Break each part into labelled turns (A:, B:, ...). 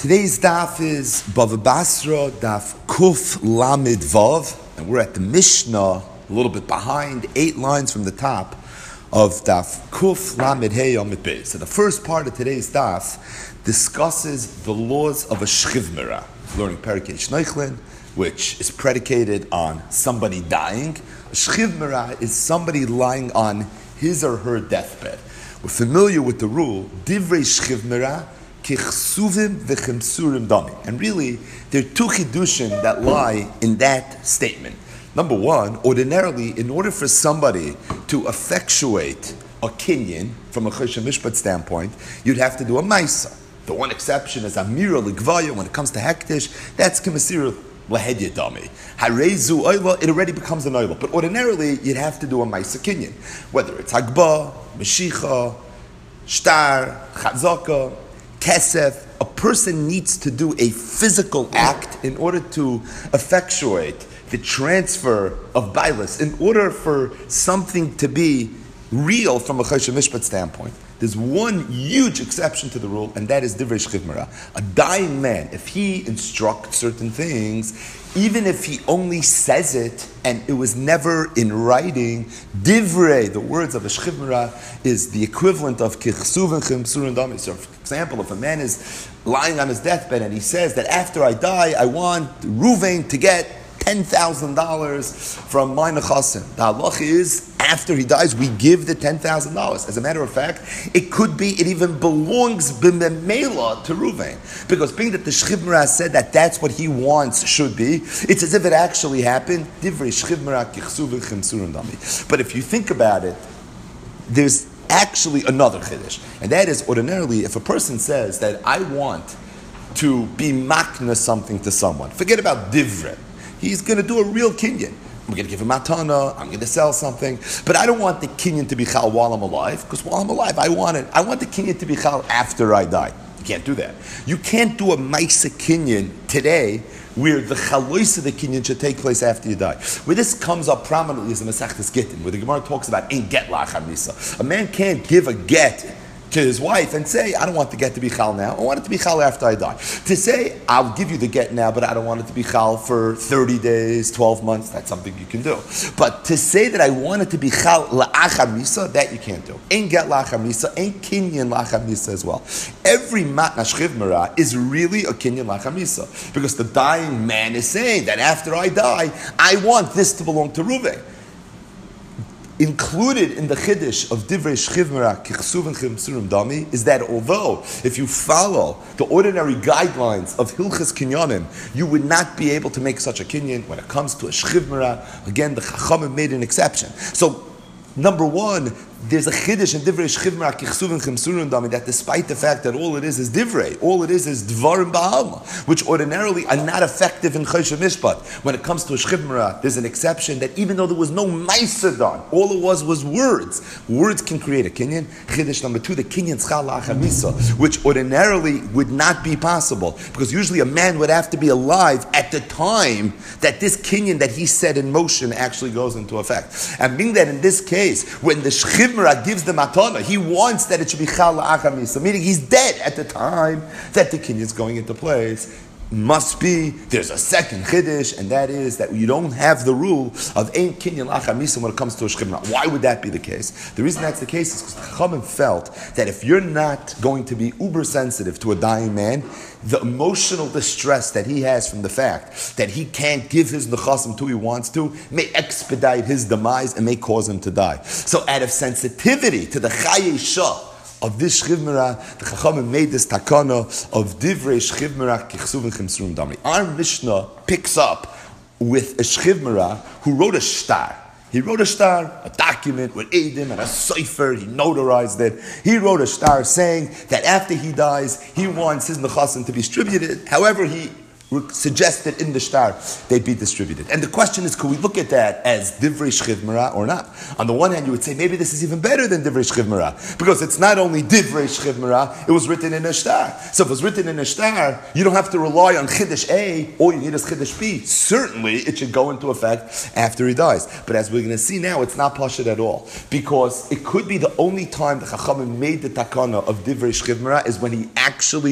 A: Today's daf is Bava Basra, daf Kuf Lamid Vav, and we're at the Mishnah, a little bit behind, 8 lines from the top of daf Kuf Lamid Hey Amid Beis. So the first part of today's daf discusses the laws of a shchivmera, learning Perikei Shneichlin, which is predicated on somebody dying. A shchivmera is somebody lying on his or her deathbed. We're familiar with the rule, Divrei Shchivmera, Kichsuvim v'chemsurim dami. And really, there are two chidushim that lie in that statement. Number one, ordinarily, in order for somebody to effectuate a kinyan, from a choshen mishpat standpoint, you'd have to do a maisa. The one exception is amira ligvaya. When it comes to hektish, that's k'masir lahedya dami. Harezu oila, it already becomes an oila. But ordinarily, you'd have to do a maisa kinyan, whether it's hagba, meshicha, shtar, chazaka, kesef. A person needs to do a physical act in order to effectuate the transfer of bailas, in order for something to be real from a choshen mishpat standpoint. There's one huge exception to the rule, and that is divrei shchivmera. A dying man, if he instructs certain things, even if he only says it and it was never in writing, divrei, the words of a shchivmera, is the equivalent of kichsuv and chemsurim dami. So, for example, if a man is lying on his deathbed and he says that after I die, I want Ruvain to get $10,000 from my nechasim. The halacha is, after he dies, we give the $10,000. As a matter of fact, it could be, it even belongs b'memela to Ruvain. Because being that the shchivmera said that that's what he wants should be, it's as if it actually happened. Divrei shchivmera kichsuv v'chemsurim dami. But if you think about it, there's actually another chiddush. And that is, ordinarily, if a person says that I want to be makna something to someone, forget about divrei. He's going to do a real kinyan. I'm going to give him matana, I'm going to sell something, but I don't want the kinyan to be chal while I'm alive, because while I'm alive, I want the kinyan to be chal after I die. You can't do that. You can't do a maisa kinyan today where the chalois of the kinyan should take place after you die. Where this comes up prominently is the Masechtas Gittin, where the Gemara talks about ein get lachar misa. A man can't give a get to his wife and say, I don't want the get to be chal now, I want it to be chal after I die. To say, I'll give you the get now, but I don't want it to be chal for 30 days, 12 months, that's something you can do. But to say that I want it to be chal la'achar misa, that you can't do. Ain't get la'achar misa, ain't kinyan la'achar misa as well. Every matna shchivmera is really a kinyan la'achar misa, because the dying man is saying that after I die, I want this to belong to Reuven. Included in the chiddush of divrei shchivmera kichsuv and chemsurim dami is that although if you follow the ordinary guidelines of hilchas kinyanim, you would not be able to make such a kinyan when it comes to a shchivmera. Again, the chachamim made an exception. So, number one, there's a chiddush in divrei shchivmera kichsuv and chemsurim dami that despite the fact that all it is divrei, all it is dvarim ba'alma, which ordinarily are not effective in choshen mishpat. When it comes to a shchivmera, there's an exception that even though there was no ma'aser done, all it was words. Words can create a kinyan. Chiddush number two, the kinyan tzchal la'achar misa, which ordinarily would not be possible, because usually a man would have to be alive at the time that this kinyan that he set in motion actually goes into effect. And being that in this case, when the shchivmera gives the matana, he wants that it should be chal la'achar misa, meaning he's dead at the time that the kinyan is going into place. Must be, there's a second chiddush, and that is that you don't have the rule of ein kinyan la'achar misa when it comes to a shchivmera. Why would that be the case? The reason that's the case is because the Chachamim felt that if you're not going to be uber sensitive to a dying man, the emotional distress that he has from the fact that he can't give his nechasim to who he wants to may expedite his demise and may cause him to die. So out of sensitivity to the chayei shah of this shchivmera, the Chachamim made this takana of divrei shchivmera kichsuv and chemsurim dami. Our Mishnah picks up with a shchivmera who wrote a shtar. He wrote a shtar, a document with Eidim and a cipher, he notarized it. He wrote a shtar saying that after he dies, he wants his nechasim to be distributed. However, he suggested in the shtar they'd be distributed. And the question is, could we look at that as divrei shchivmera or not? On the one hand, you would say maybe this is even better than divrei shchivmera, because it's not only divrei shchivmera, it was written in a shtar. So if it was written in a shtar, you don't have to rely on chiddush A, all you need is chiddush B. Certainly, it should go into effect after he dies. But as we're going to see now, it's not pashut at all, because it could be the only time the Chachamim made the takana of divrei shchivmera is when he actually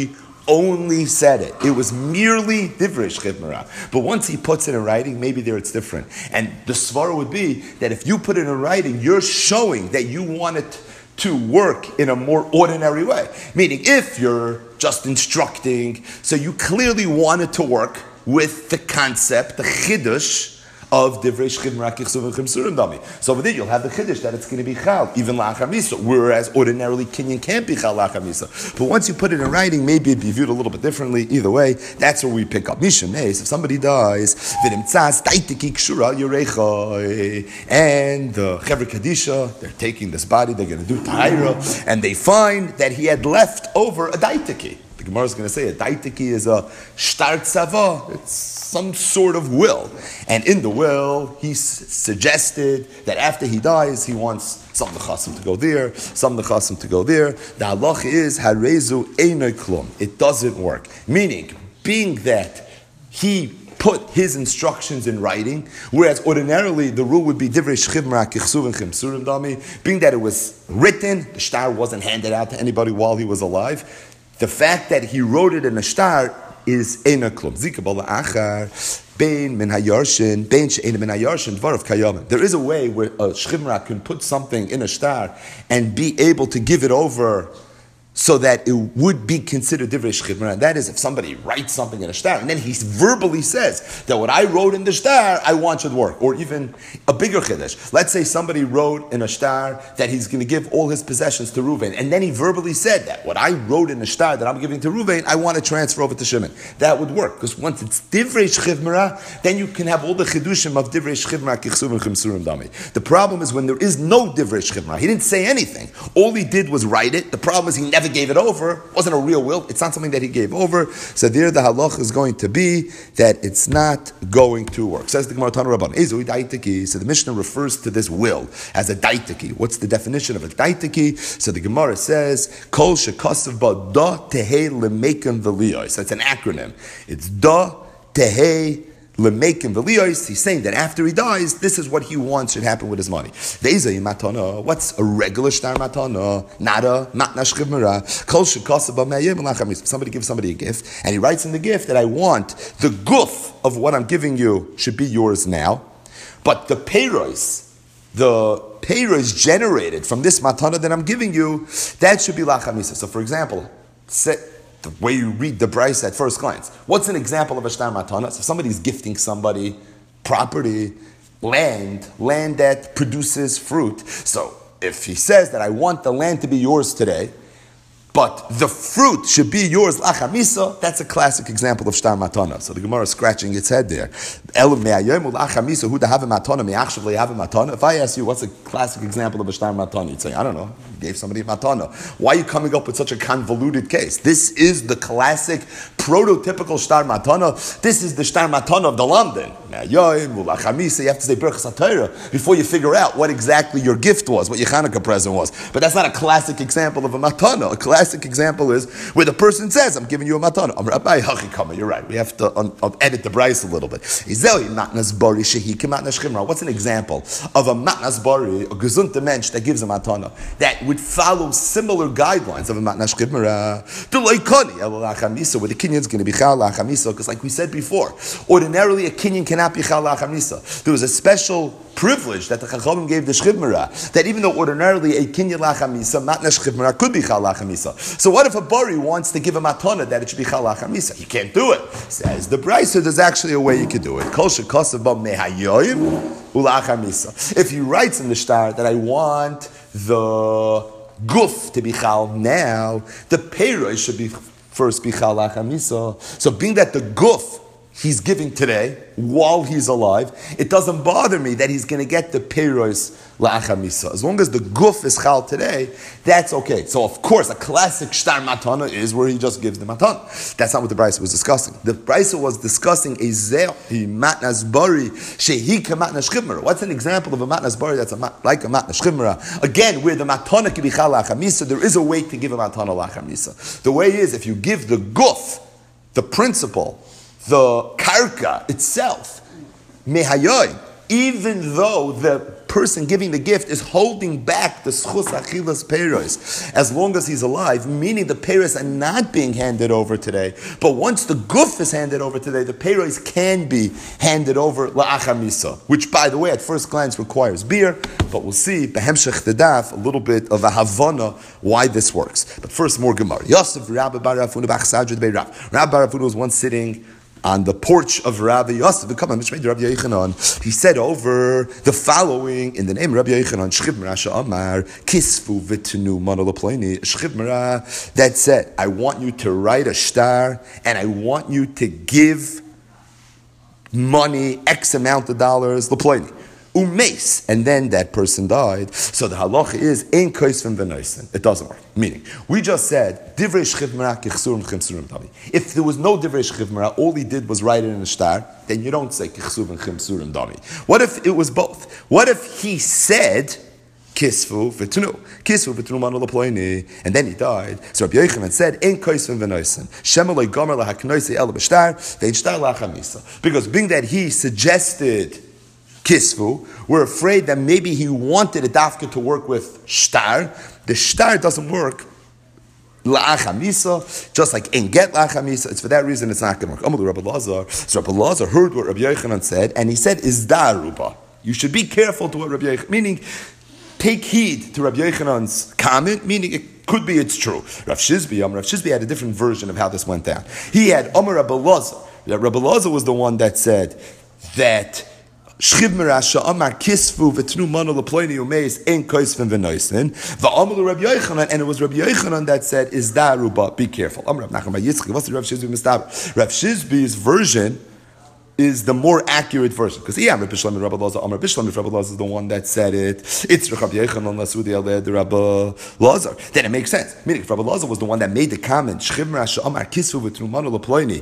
A: only said it. It was merely divrei shchivmara. But once he puts it in writing, maybe there it's different. And the svara would be that if you put it in writing, you're showing that you want it to work in a more ordinary way. Meaning, if you're just instructing, so you clearly want it to work with the concept, the chidush, of divrei shchivmara kichsuv chimsurim dami. So over there you'll have the chiddush that it's going to be chal, even la'achar misa, whereas ordinarily kinyan can't be chal la'achar misa. But once you put it in writing, maybe it'd be viewed a little bit differently. Either way, that's where we pick up. Misha meis, if somebody dies, v'nim tzaz taitiki kshura yurecha, and the Chevra Kadisha, they're taking this body, they're going to do tahira, and they find that he had left over a daitiki. The Gemara is going to say a daitiki is a shtar tzava. It's some sort of will. And in the will, he suggested that after he dies, he wants some nechasim to go there, some nechasim to go there. The halach is harezu einay klum. It doesn't work. Meaning, being that he put his instructions in writing, whereas ordinarily the rule would be divrei shchivmara kichsuv chimsurim dami. Being that it was written, the shtar wasn't handed out to anybody while he was alive. The fact that he wrote it in a shtar is eina klum. Zika bala achar bein min hayarshin bein she'eina min hayarshin dvarav kayamin. There is a way where a shchivmara can put something in a shtar and be able to give it over so that it would be considered divrei shchivmara. And that is if somebody writes something in a shtar and then he verbally says that what I wrote in the shtar I want should work. Or even a bigger chiddush. Let's say somebody wrote in a shtar that he's going to give all his possessions to Reuven, and then he verbally said that what I wrote in the shtar that I'm giving to Reuven, I want to transfer over to Shimon. That would work, because once it's divrei shchivmara, then you can have all the chidushim of divrei shchivmara kichsuv and chimsurim dami. The problem is when there is no divrei shchivmara. He didn't say anything. All he did was write it. The problem is he never gave it over. It wasn't a real will. It's not something that he gave over. So there the halach is going to be that it's not going to work. Says the Gemara Tana Rabban. Ezui daitiki. So the Mishnah refers to this will as a daitiki. What's the definition of a daitiki? So the Gemara says kol shekasav ba da tehei lemekim v'liyos. That's an acronym. It's da tehei lemekim v'liyos. He's saying that after he dies, this is what he wants should happen with his money. Ve'ezei matana. What's a regular shtar matana? Nada matna shchivmara. Kol shekasav ba me'ayim v'lacham. Somebody gives somebody a gift, and he writes in the gift that I want the guf of what I'm giving you should be yours now, but the peiros generated from this matana that I'm giving you, that should be lachamisa. So for example, the way you read the Bryce at first glance, what's an example of a shtar matana? So if somebody's gifting somebody property, land that produces fruit. So if he says that I want the land to be yours today, but the fruit should be yours lachamisa, that's a classic example of shtar matana. So the Gemara is scratching its head there. If I ask you what's a classic example of a shtar matana, you'd say, I don't know, you gave somebody a matana. Why are you coming up with such a convoluted case? This is the classic, prototypical shtar matana. This is the shtar matana of the London. You have to say Berachas HaTorah before you figure out what exactly your gift was, what your Hanukkah present was. But that's not a classic example of a matana. A classic example is where the person says, I'm giving you a matana. You're right. We have to edit the Bryce a little bit. What's an example of a matnas bari, a gesunte mensch that gives a matana, that would follow similar guidelines of a matnas shchivmara? Where the kinyan is going to be chal lachamisa, because like we said before, ordinarily a kinyan cannot be chal lachamisa. There was a special privilege that the Chachamim gave the shchivmara, that even though ordinarily a kinyan lachamisa, matnas shchivmara could be chal lachamisa. So what if a bari wants to give a matana that it should be chal lachamisa? He can't do it. Says the Bryce, there's actually a way you could do it. If he writes in the shtar that I want the guf to be chal now, the peiros should be first be chal lachamisa. So being that the guf he's giving today while he's alive, it doesn't bother me that he's going to get the peiros la'achamisa. As long as the guf is chal today, that's okay. So of course, a classic shtar matana is where he just gives the matana. That's not what the Bryce was discussing. The Bryce was discussing a zehi matnas bari shehi matnas shchivmara. What's an example of a matnas bari that's like a matnas shchivmara? Again, where the matana can be chal la'achamisa, there is a way to give a matana la'achamisa. The way is if you give the guf, the principle, the karka itself, mehayoy, even though the person giving the gift is holding back the schus achilas peiros as long as he's alive, meaning the peiros are not being handed over today. But once the guf is handed over today, the peiros can be handed over la'achar misa, which, by the way, at first glance requires beer. But we'll see behemshech the daf a little bit of a havana why this works. But first, more Gemara. Yosef Rabbi Bar Afuna b'achsadra debei Rav. Rabbi Bar Afuna was once sitting on the porch of Rabbi Yosef, Rabbi Yochanan. He said over the following in the name of Rabbi Yochanan, Shchiv Merasha Amar, Kisfu Vitenu Manolaplani, Shchiv Mera, that said, I want you to write a star and I want you to give money, X amount of dollars, Laplani. Umes, and then that person died. So the halacha is ein koisvim v'noisen. It doesn't work. Meaning, we just said divrei shchiv mera kichsurim chimsurim dami. If there was no divrei shchiv mera, all he did was write it in a star, then you don't say kichsurim chimsurim dami. What if it was both? What if he said kisvu v'tunu manu l'ploini, and then he died? So Rabbi Yochanan said ein koisvim v'noisen shema lo gomer lahaknoisei el b'shtar ve'in shtar la'achamisa. Because being that he suggested Kisvu, we're afraid that maybe he wanted a dafka to work with shtar. The shtar doesn't work la'achamisa, just like in get la'achamisa. It's for that reason it's not going to work. Amalu Rabbi Lazar. So Rabbi Lazar heard what Rabbi Yochanan said, and he said, is daruba. You should be careful to what Rabbi Yochanan, meaning take heed to Rabbi Yochanan's comment, meaning it could be it's true. Rav Shizbi had a different version of how this went down. He had Amar Rabbi Lazar. Rabbi Lazar was the one that said that Shchiv Merasha Amar Kisvu V'tnu Manu L'Ploini Umeis Ein Koisvim V'Noisnin V'Amalu Rabbi Yochanan, and it was Rabbi Yochanan that said, is daruba, be careful. Amar Rav Nachman bar Yitzchak, what's the Rav Shizbi Mistaber? Rav Shizbi's version is the more accurate version, because Rabbi Shlomo and Rabbi Lazar, Amar Bishlam, Rabbi Lazar is the one that said it. It's Rabbi Yochanan Lasudi Aled Rabbi Lazar. Then it makes sense. Meaning, if Rabbi Lazar was the one that made the comment, Shchiv Merasha Amar Kisvu V'tnu Manu L'Ploini,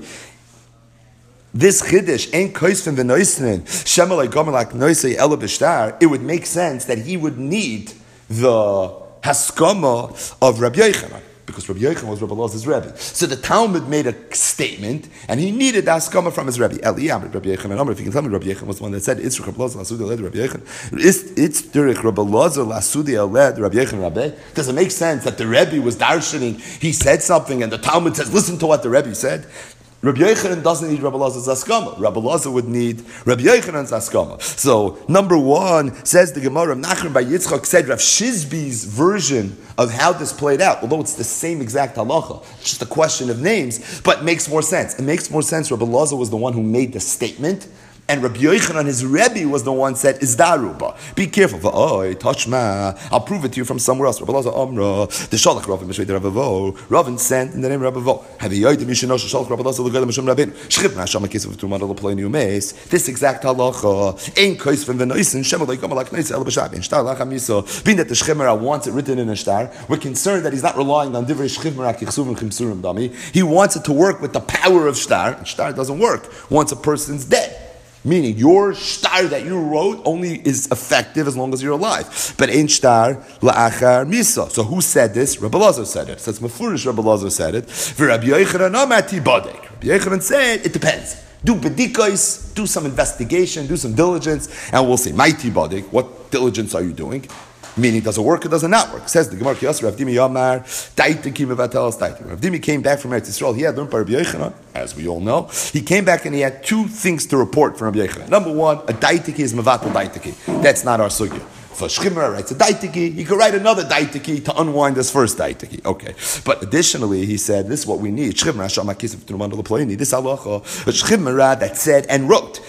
A: this chiddush ain't koisvim v'noisnin shemalei gomelak noisei ela b'shtar, it would make sense that he would need the haskama of Rabbi Yochanan, because Rabbi Yochanan was Rabbi Lazar's Rebbe. So the Talmud made a statement, and he needed the haskama from his Rebbe. Eliyam, Rabbi Yochanan, if you can tell me, Rabbi Yochanan was the one that said, it's Rabbi Lazar lasudi aled Rabbi Yochanan. It's derech Rabbi Lazar lasudi aled Rabbi Yochanan Rabbi. Does it make sense that the Rebbe was darshaning? He said something, and the Talmud says, listen to what the Rebbe said. Rabbi Yochanan doesn't need Rabbi Lazar's askama. Rabbi Lazar would need Rabbi Yochanan's askama. So, number one, says the Gemara, Nachman bar Yitzchak said Rav Shizbi's version of how this played out, although it's the same exact halacha, it's just a question of names, but it makes more sense. It makes more sense. Rabbi Lazar was the one who made the statement, and Rabbi Yochanan, his Rebbe, was the one who said, is daruba. Be careful. Touch ma. I'll prove it to you from somewhere else. Rabbi Lazar Amra, the Shalach Ravin Mishvei Rav Avo. Ravin sent in the name of Rav Avo. Have you heard the Mishnah Shalach Rabbi Lazar L'Gayla Mishum Rabin? Shchiv Nasham HaKisv V'Tumar L'Ploini Umeis. This exact halacha. Ein Koisvim V'Noisen Shemalei Gamalak Nois El B'Shab. In Shtar Lachamisa. Being that the Shchimera wants it written in a star, we're concerned that he's not relying on Divrei Shchimera Kichsuvim Chimsurim Dami. He wants it to work with the power of Shtar. And Shtar doesn't work once a person's dead. Meaning, your shtar that you wrote only is effective as long as you're alive. But ein shtar la'achar misa. So who said this? Rabbi Lazar said it. So it's mefurish Rabbi Lazar said it. Rabbi Yochanan amati badek. Rabbi Yochanan said, it depends. Do bedikos, do some investigation, do some diligence, and we'll see. Mighty badek, what diligence are you doing? Meaning, does it work or does it not work? Says the Gemara, Rav Dimi Yamar, Daitiki Mevatel Daitiki. Rav Dimi came back from Eretz Yisrael. He had learned by Rabbi Yochanan, as we all know. He came back and he had two things to report from Rabbi Yochanan. Number one, a Daitiki is Mevatel Daitiki. That's not our sugya. If a Shchimera writes a Daitiki, he could write another Daitiki to unwind this first Daitiki. Okay. But additionally, he said, this is what we need. Shchimera Shama Kisif Truman L'Ploini. This halacha, a Shchimera that said and wrote.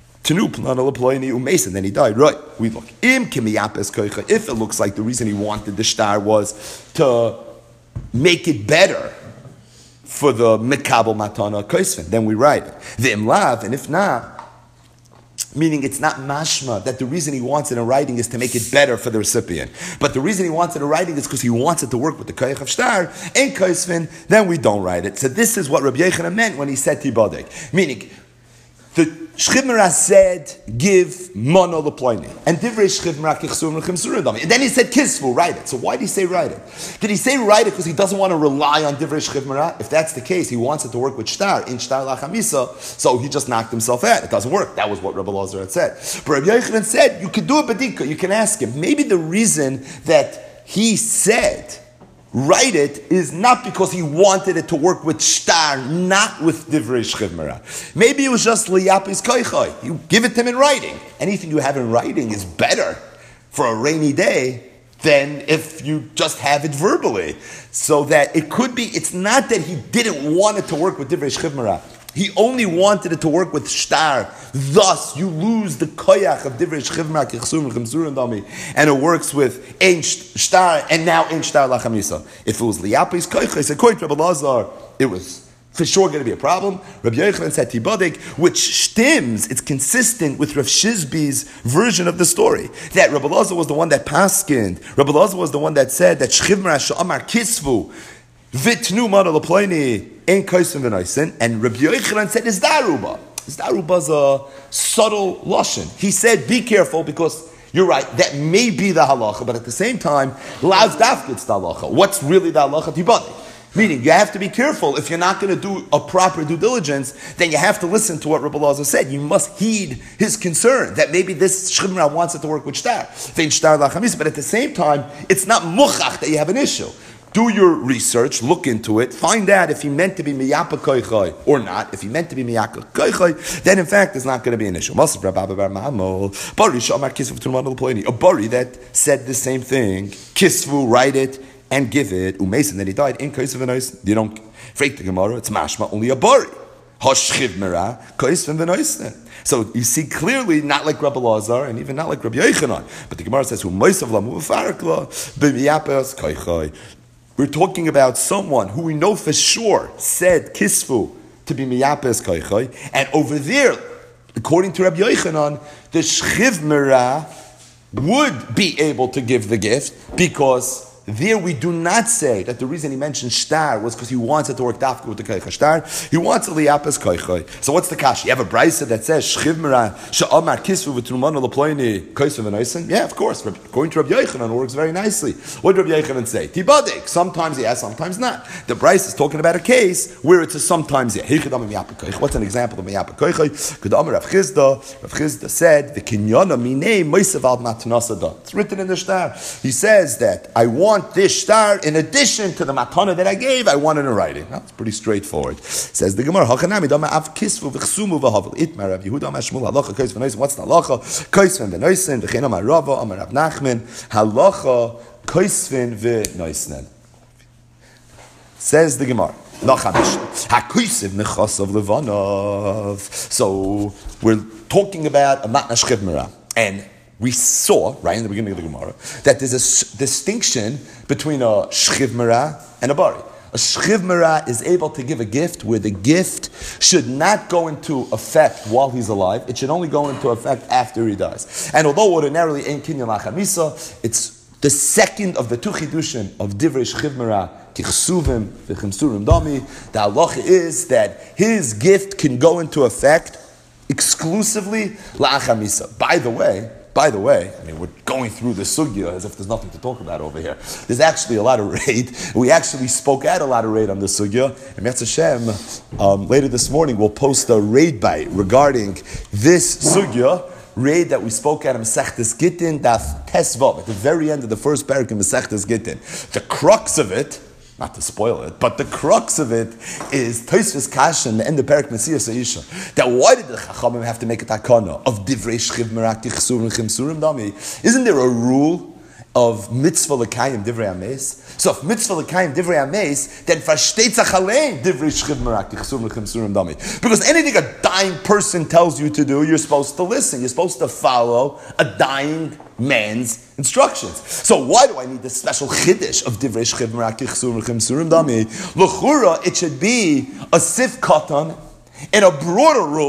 A: And then he died. Right, we look. If it looks like the reason he wanted the shtar was to make it better for the Mekabel Matana Koisvin, then we write it. The Imlav, and if not, meaning it's not mashma that the reason he wants it in writing is to make it better for the recipient. But the reason he wants it in writing is because he wants it to work with the koyach of shtar and koisvin, then we don't write it. So this is what Rabbi Yochanan meant when he said tibadek. Meaning, the Shchivmera said, give mono leploini. And divrei Shchivmera kichsurim l'chimsurim dami. And then he said, kisvu, write it. So why did he say write it? Did he say write it because he doesn't want to rely on divrei Shchivmera? If that's the case, he wants it to work with shtar, in shtar lachamisa, so he just knocked himself out. It doesn't work. That was what Rabbi Lazar had said. But Rabbi Yochanan said, you could do a badika. You can ask him. Maybe the reason that he said, write it is not because he wanted it to work with shtar, not with divrei shchivmera. Maybe it was just liyapis koichai. You give it to him in writing. Anything you have in writing is better for a rainy day than if you just have it verbally. So that it could be, it's not that he didn't want it to work with divrei shchivmera. He only wanted it to work with shtar. Thus, you lose the koyach of divrei shchivmera kichsum v'chimsurim dami, and it works with ein shtar and now ein shtar lachamisa. If it was liyapis koyches, according to Rabbi Lazar, it was for sure going to be a problem. Rabbi Yochanan said tibadik, which stems, it's consistent with Rav Shizbi's version of the story. That Rabbi Lazar was the one that paskined. Rabbi Lazar was the one that said that shchivmera she'amar kisvu vitnu mara leploini ein kaisim v'noisen, and Rabbi Yochanan said is daruba. Is daruba's a subtle lashon. He said be careful because you're right, that may be the halacha, but at the same time, lav dafka it's the halacha. What's really the halacha tibadik? Meaning, you have to be careful. If you're not going to do a proper due diligence, then you have to listen to what Rabbi Lazar said. You must heed his concern that maybe this shchivmera wants it to work with shtar. But at the same time, it's not muchach that you have an issue. Do your research, look into it, find out if he meant to be miyapa koichai or not. If he meant to be miyapa koichai, then in fact there's not going to be an issue. A bari that said the same thing, kisvu, write it, and give it. Umeisen that he died in kaisav v'noisen. You don't freak the Gemara. It's mashma only a bari. Hashchivmera kaisav v'noisen. So you see clearly, not like Rabbi Lazar and even not like Rabbi Yochanan. But the Gemara says, "U'meisav lamu v'farakla b'miyapes kaichai." We're talking about someone who we know for sure said kisvu to be miyapes kaichai, and over there, according to Rabbi Yochanan, the shchivmera would be able to give the gift because there we do not say that the reason he mentioned shtar was because he wants it to work dafka with the koicha shtar. He wants a liyapes koicha. So what's the kash? You have a brisa that says shchivmera she'amar kisvu v'trumana l'ploini koisav v'noisen? Yeah, of course. According to Rabbi Yochanan, it works very nicely. What did Rabbi Yochanan say? Tibadik. Sometimes yes, sometimes not. The brisa is talking about a case where it's a sometimes yeah. What's an example of miyapa koicha? Kedamar Rav Chizda. Rav Chizda said the kinyana minei moisav al matnasada. It's written in the shtar. He says that I want this shtar in addition to the matana that I gave. I want it in writing. That's pretty straightforward. Says the Gemara, Hachanami dama av kisvu v'chsumu v'havel itmar Rav Yehuda amar Shmuel halacha kais v'noisen. What's the halacha? Kaisvin v'noisen v'chein amar Rava amar Rav Nachman halacha kaisvin v'noisen. Says the Gemara. So we're talking about a matna shchivmera, and we saw, right in the beginning of the Gemara, that there's a distinction between a shchivmera and a bari. A shchivmera is able to give a gift where the gift should not go into effect while he's alive. It should only go into effect after he dies. And although ordinarily ein kinyan lachamisa, it's the second of the two chidushim of divrei shchivmera, kichsuvim v'chimsurim dami. The halacha is that his gift can go into effect exclusively la'achamisa. By the way, I mean, we're going through the sugya as if there's nothing to talk about over here. There's actually a lot of raid. We actually spoke out a lot of raid on the sugya. And Metz Hashem, later this morning, we'll post a raid bite regarding this sugya, raid that we spoke at in Masechtas Gittin, Daf Tesvav, at the very end of the first parak in Masechtas Gittin. The crux of it, not to spoil it, but the crux of it is Tosfos Kasha in the end of Perek Mesilas Yisha. That why did the Chachamim have to make a takana of divrei shchivmera kichsurim chimsurim dami? Isn't there a rule of mitzvah l'kayim divrei ames? So if mitzvah l'kayim divrei ames, then versteht sich allein divrei shchivmera kichsurim chimsurim dami. Because anything a dying person tells you to do, you're supposed to listen. You're supposed to follow a dying man's instructions. So why do I need this special chiddush of divrei shchivmera kichsurim chimsurim dami? L'chura, it should be a sif katan and a broader rule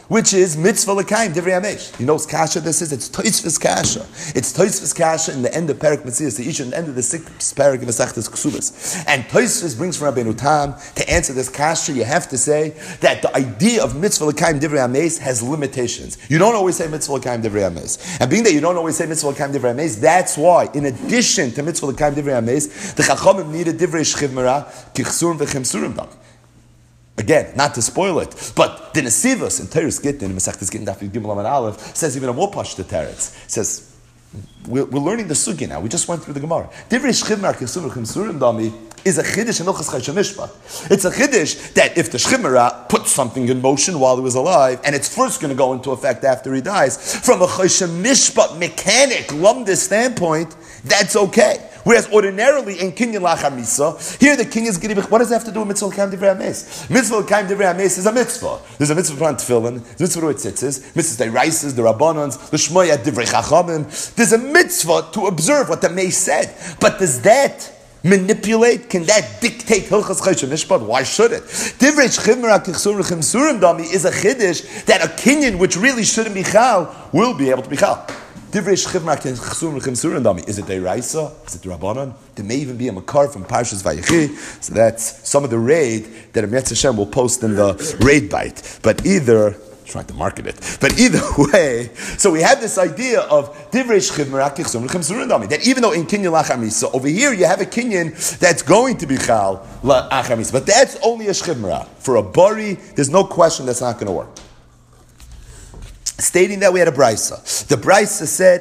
A: which is mitzvah l'kayim divrei hamesh. You know what kasha this is? It's Tosfos kasha. It's Tosfos kasha in the end of Perek Metzias, the Isha, in the end of the 6th Perek in the Masechtas Ksubas. And Tosfos brings from Rabbeinu Tam, to answer this kasha, you have to say that the idea of mitzvah l'kayim divrei hamesh has limitations. You don't always say mitzvah l'kayim divrei hamesh. And being that you don't always say mitzvah l'kayim divrei hamesh, that's why, in addition to mitzvah l'kayim divrei hamesh, the Chachamim needed divrei shchivmera, kichsurim v'chimsurim dam. Again, not to spoil it, but the Nesivos in Teres Gittin, Masechtas Gittin, Daf Gimel Amud Aleph, says even a more pashta teretz. Says we're learning the sugi now. We just went through the Gemara. Divrei shchivmera kichsurim v'chimsurim dami is a chiddush in Hilchos Choshen Mishpat. It's a chiddush that if the shchivmera put something in motion while he was alive, and it's first going to go into effect after he dies, from a Choshen Mishpat mechanic lumdis standpoint, that's okay. Whereas ordinarily in Kinyan Lachar Misa, here the king is getting. What does that have to do with Mitzvah L'Kayim Divrei HaMeis? Mitzvah L'Kayim Divrei HaMeis is a mitzvah. There's a mitzvah on Tefillin, there's a mitzvah to tzitzis, mitzvahs de'raises, the Rabbanans, the Shmoya Divrei Chachamim. There's a mitzvah to observe what the Meis said. But does that manipulate? Can that dictate Hilchos Choshen Mishpat? Why should it? Divrei Shchivmera Kichsurim Chimsurim Dami is a chiddush that a Kinyan which really shouldn't be chal will be able to be chal. Divrei shchivmera kichsurim v'chimsurim dami. Is it deiraisa? Is it Rabbanan? There may even be a makar from Parshas Vayechi. So that's some of the raid that Eretz Hashem will post in the raid bite. But either, trying to market it, but either way, so we have this idea of divrei shchivmera kichsurim v'chimsurim dami. That even though in Kinyan lachar misa, over here you have a Kinyan that's going to be chal lachar misa, but that's only a shchivmera. For a bari, there's no question that's not going to work. Stating that we had a brisa. The brisa said,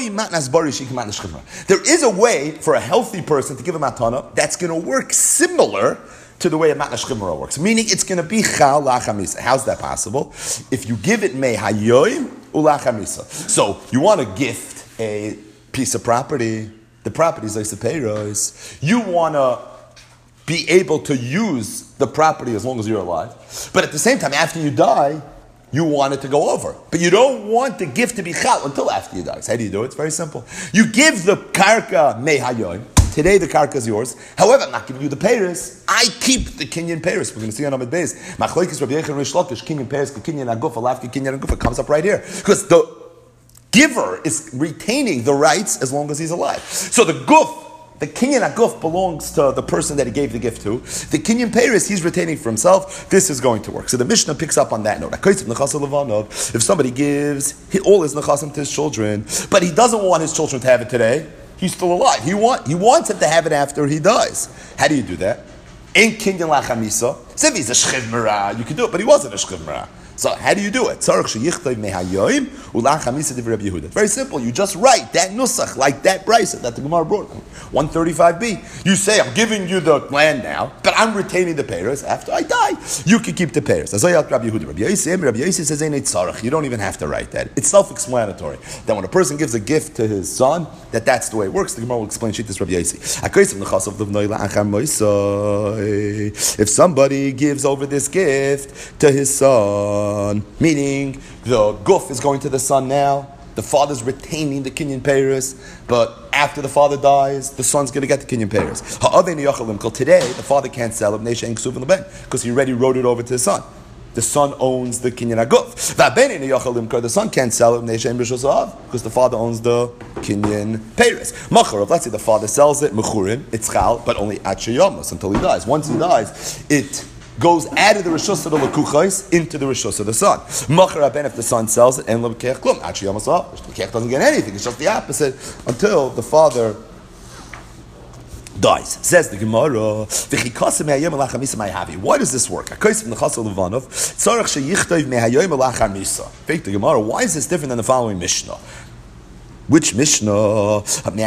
A: there is a way for a healthy person to give a matana that's going to work similar to the way a matna shchimra works. Meaning it's going to be chal lachamisa. How's that possible? If you give it mei hayoim ulachamisa. So you want to gift a piece of property. The property is like sepeiros. You want to be able to use the property as long as you're alive. But at the same time, after you die, you want it to go over. But you don't want the gift to be chal until after you die. So how do you do it? It's very simple. You give the karka mei hayoim. Today the karka is yours. However, I'm not giving you the peiros. I keep the Kinyan peiros. We're going to see on Amud Beis. Machlokes Rabbi Yechon Rish Lakish, Kinyan peiros, Kinyan aguf, alaf Kinyan aguf. It comes up right here. Because the giver is retaining the rights as long as he's alive. So the guf, the Kinyan aguf belongs to the person that he gave the gift to. The Kinyan peiros he's retaining for himself. This is going to work. So the Mishnah picks up on that note. If somebody gives all his nechasim to his children, but he doesn't want his children to have it today, he's still alive. He wants him to have it after he dies. How do you do that? In Kinyan lachamisa, so if he's a shchivmera, you can do it, but he wasn't a shchivmera. So how do you do it? Very simple. You just write that nusach, like that brisa that the Gemara brought. 135b. You say, I'm giving you the land now, but I'm retaining the peiros. After I die, you can keep the peiros. Rabbi Yossi says, you don't even have to write that. It's self-explanatory. That when a person gives a gift to his son, that's the way it works. The Gemara will explain Shittas Rabbi Yossi. If somebody gives over this gift to his son, meaning the guf is going to the son now, the father's retaining the Kinyan peiros, but after the father dies, the son's going to get the Kinyan peiros. Today, the father can't sell it because he already wrote it over to his son. The son owns the Kinyan aguf. The son can't sell it because the father owns the Kinyan peiros. Let's say the father sells it, it's chal, but only at sheyamos, until he dies. Once he dies, it goes out of the rishus of the lekuchos into the rishus of the son. Machar ben, if the son sells it, and lekech klum. Actually, lekech doesn't get anything. It's just the opposite until the father dies. Says the Gemara. Why does this work? The Gemara. Why is this different than the following Mishnah? Which Mishnah?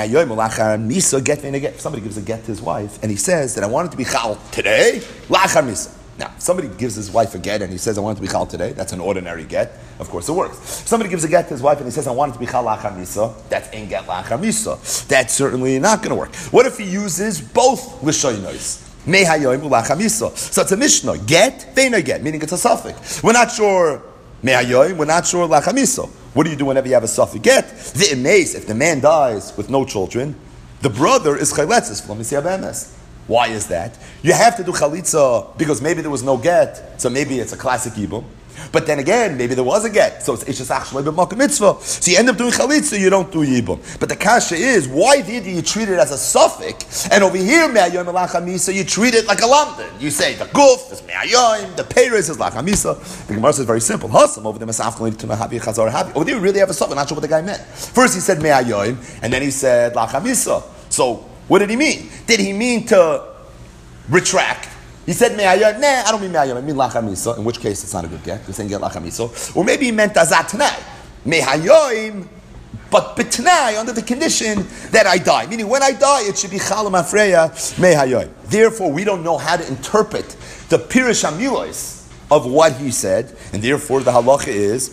A: If somebody gives a get to his wife and he says that I want it to be chal today, lachar misa. Now, if somebody gives his wife a get and he says I want it to be chal today, that's an ordinary get. Of course, it works. If somebody gives a get to his wife and he says I want it to be chal lachar misa, that's in get lachar misa. That's certainly not going to work. What if he uses both l'shoynos? Mei hayoim ulachar misa. So it's a Mishnah. Get, veina get, meaning it's a suffix. We're not sure mei hayoim, we're not sure lachar misa. What do you do whenever you have a suffix get? The imeis, if the man dies with no children, the brother is chayletzis from Misiyabemes. Why is that? You have to do chalitza because maybe there was no get, so maybe it's a classic ibum. But then again, maybe there was a get, so it's Ishes Achshalei b'Makom Mitzvah. So you end up doing Chalitza, you don't do Yibum. But the kasha is, why did you treat it as a suffix, and over here, Me'ayom Lachamisa, you treat it like a lamdan? You say the guf is Me'ayom, the Peres is Lachamisa. The Gemara says very simple. Hasam over there, Masafkalei to Mahavi Chazar Havi. Over there, we really have a suffix. Not sure what the guy meant. First, he said Me'ayom, and then he said Lachamisa. So, what did he mean? Did he mean to retract? He said me'ayom. Nah, I don't mean me'ayom. I mean lachamisa. In which case, it's not a good get. You're saying get lachamisa. Or maybe he meant azat tanai. Me'ayom, but betnai, under the condition that I die. Meaning, when I die, it should be chalam afreya me'ayom. Therefore, we don't know how to interpret the pirush hamilos of what he said, and therefore the halacha is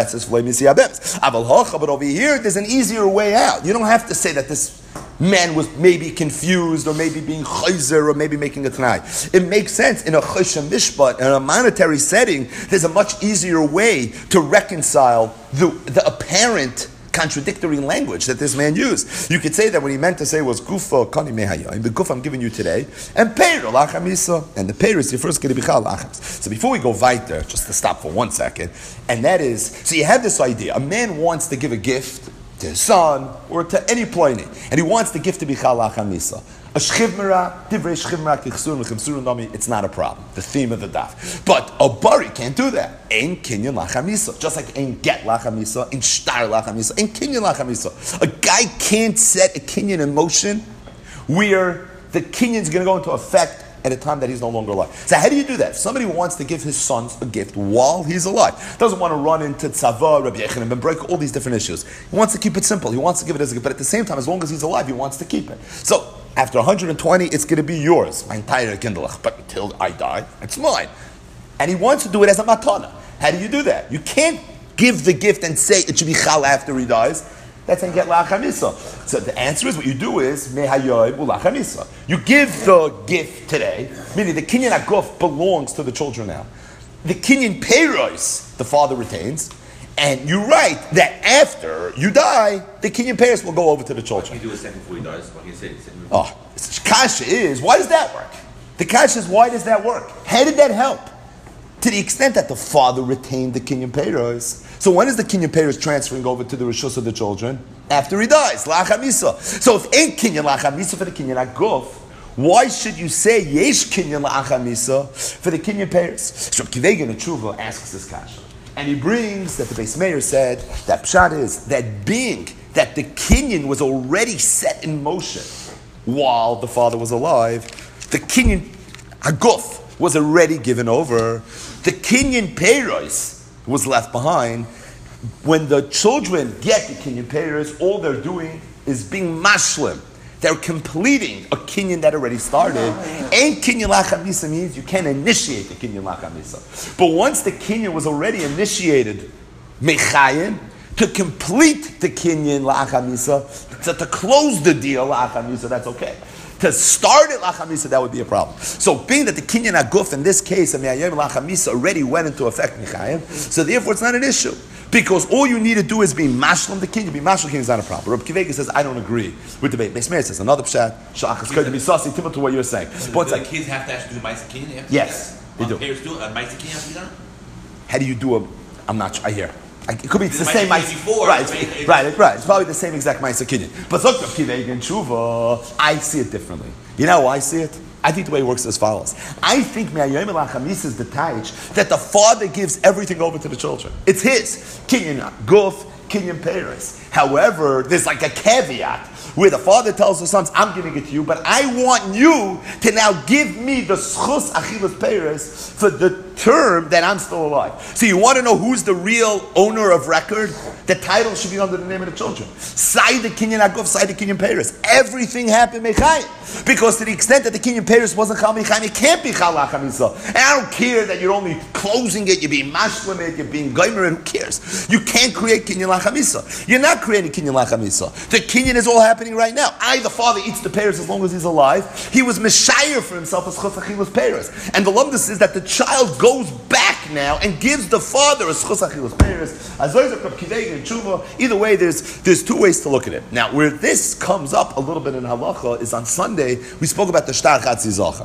A: but over here, there's an easier way out. You don't have to say that this man was maybe confused, or maybe being chayzer, or maybe making a t'nai. It makes sense in a choshen mishpat, in a monetary setting. There's a much easier way to reconcile the apparent contradictory language that this man used. You could say that what he meant to say was gufa kani mehayim, the gufa I'm giving you today, and peir lachamisa, and the peir is your first going to be chal lachams. So before we go weiter, just to stop for 1 second, and that is, so you have this idea: a man wants to give a gift to his son or to any pliny, and he wants the gift to be chal lachamisa. A shchivmera, divrei shchivmera kichsurun l'chimsurun nami, it's not a problem. The theme of the daf. But a bari can't do that. Ein kinyan lachamisa. Just like ein get lachamisa, ein shtar lachamisa, ein kinyan lachamisa. A guy can't set a kinyan in motion where the kinyan is going to go into effect at a time that he's no longer alive. So how do you do that? If somebody wants to give his sons a gift while he's alive, doesn't want to run into tzava, Rabbi Yechanan, and break all these different issues. He wants to keep it simple. He wants to give it as a gift, but at the same time, as long as he's alive, he wants to keep it. So after 120, it's going to be yours, my entire kindlech. But until I die, it's mine. And he wants to do it as a matana. How do you do that? You can't give the gift and say it should be chal after he dies. That's ain't get lachamisa. So the answer is, what you do is mehayoy ulachamisa. You give the gift today, meaning the kinyan aguf belongs to the children now. The kinyan peiros the father retains, and you write that after you die, the kinyan peiros will go over to the children.
B: What can you do a second before he dies? What can you say?
A: Oh, the kasha is, why does that work? The kasha is, why does that work? How did that help? To the extent that the father retained the kinyan peiros. So when is the kinyan peiros transferring over to the rishus of the children? After he dies, lachamisa. So if ain't kinyan lachamisa for the kinyan aguf, why should you say yesh kinyan lachamisa for the kinyan peiros? So Kivegen Tshuva asks this kasha, and he brings that the Beis Meir said that pshat is that being that the kinyan was already set in motion while the father was alive, the kinyan aguf was already given over. The kinyan peiros was left behind. When the children get the kinyan peiros, all they're doing is being mashlim. They're completing a kinyan that already started. Ain't kinyan lachamisa means you can't initiate the kinyan lachamisa. But once the kinyan was already initiated, mechayim, to complete the kinyan lachamisa, to close the deal lachamisa, that's okay. To start it lachamisa, that would be a problem. So being that the kinyan aguf in this case, me'ayom lachamisa, already went into effect, mechayim, so therefore it's not an issue. Because all you need to do is be mashlim the kinyan. Be mashlim the kinyan is not a problem. Rabbi Kivega says, I don't agree with the debate. Beis Meir says, another pshat, shachas koyd misasi, timur to what you're saying.
B: But the kids have to actually do ma'aseh kinyan?
A: Yes, they do.
B: Parents do ma'aseh kinyan have to be done?
A: How do you do a, I'm not sure, I hear. It could be the same
B: before.
A: Right. It's probably the same exact ma'aseh kinyan. But look, Rabbi Kivega and Tshuva, I see it differently. You know how I see it? I think the way it works is as follows. I think me'ayom la'chamis is the taich that the father gives everything over to the children. It's his. Kinyan guf, kinyan peiros. However, there's like a caveat where the father tells the sons, I'm giving it to you, but I want you to now give me the schus achilas peiros for the term that I'm still alive. So you want to know who's the real owner of record? The title should be under the name of the children. Sai the kinyan aguf, sai the kinyan peiros. Everything happened mechayim. Because to the extent that the kinyan peiros wasn't chal mechayim, it can't be chal lachamisa. And I don't care that you're only closing it, you're being mashlim it, you're being goymer, who cares? You can't create kinyan lachamisa. You're not creating kinyan lachamisa. The kinyan is all happening right now. The father eats the peiros as long as he's alive. He was meshayir for himself as chus achilas peiros. And the lumdus is that the child goes back now and gives the father a schus achilas peiros. Either way, there's two ways to look at it. Now, where this comes up a little bit in halacha is on Sunday. We spoke about the shtar chatzi zacha.